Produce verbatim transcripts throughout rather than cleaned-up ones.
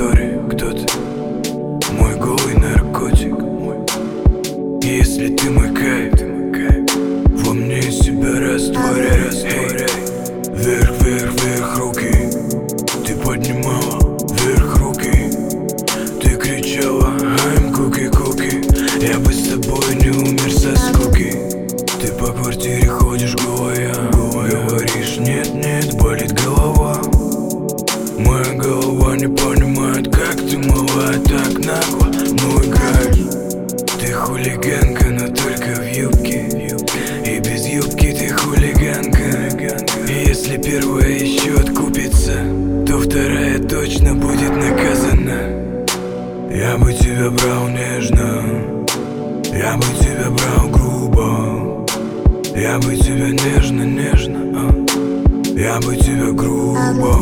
разговоре. Кто ты? Мой голый наркотик. Если ты мой кайф, во мне себя растворяй. Вверх, вверх, вверх руки. Ты поднимала вверх руки. Ты кричала I'm cookie, cookie. Я бы с тобой не умер со скуки. Ты по квартире ходишь голая, говоришь нет, нет, болит голова. Моя голова не понимает, как ты мала так нагло. Ну играешь. Ты хулиганка, но только в юбке. И без юбки ты хулиганка. И если первая еще откупится, то вторая точно будет наказана. Я бы тебя брал нежно, я бы тебя брал грубо. Я бы тебя нежно, нежно, а? Я бы тебя грубо.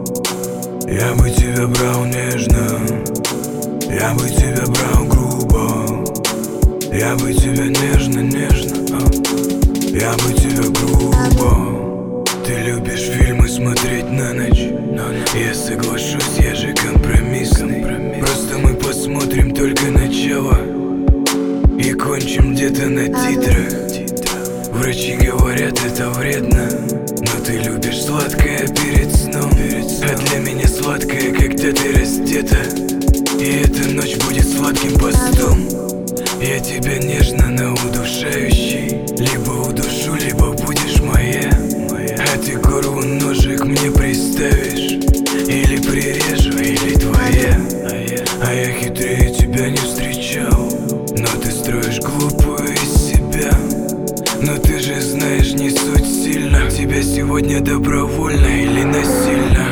Я бы тебя брал нежно, я бы тебя брал грубо. Я бы тебя нежно, нежно, а? Я бы тебя грубо. Ты любишь фильмы смотреть на ночь. Я соглашусь, я же компромиссный. Просто мы посмотрим только начало и кончим где-то на титрах. Врачи говорят, это вредно, но ты любишь сладкое перед сном. А для меня сладкое, когда ты раздета, и эта ночь будет сладким постом. Я тебя нежно, но удушающий. Либо удушу, либо будешь моя. А ты горлу ножик мне приставишь. Или прирежу, или твоя. А я хитрее тебя не встречал. Но ты строишь глупую из себя. Но ты же знаешь, не суть сильно. Тебя сегодня добровольно или насильно.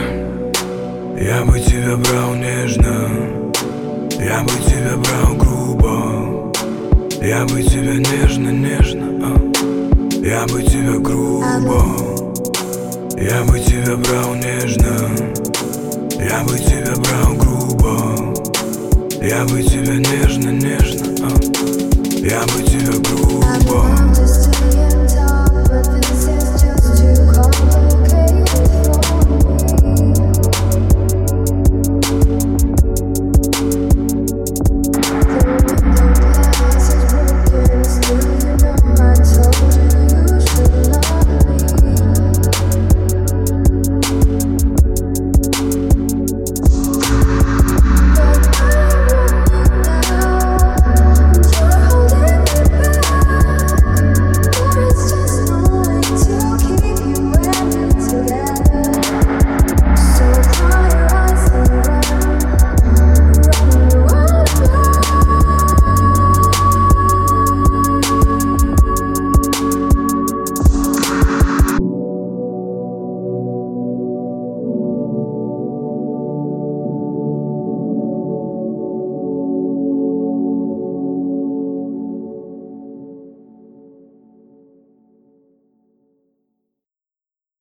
Я бы тебя брал нежно, я бы тебя брал грубо. Я бы тебя нежно, нежно, а? Я бы тебя грубо. Я бы тебя брал нежно, я бы тебя брал грубо. Я бы тебя нежно, нежно, а? Я бы тебя грубо.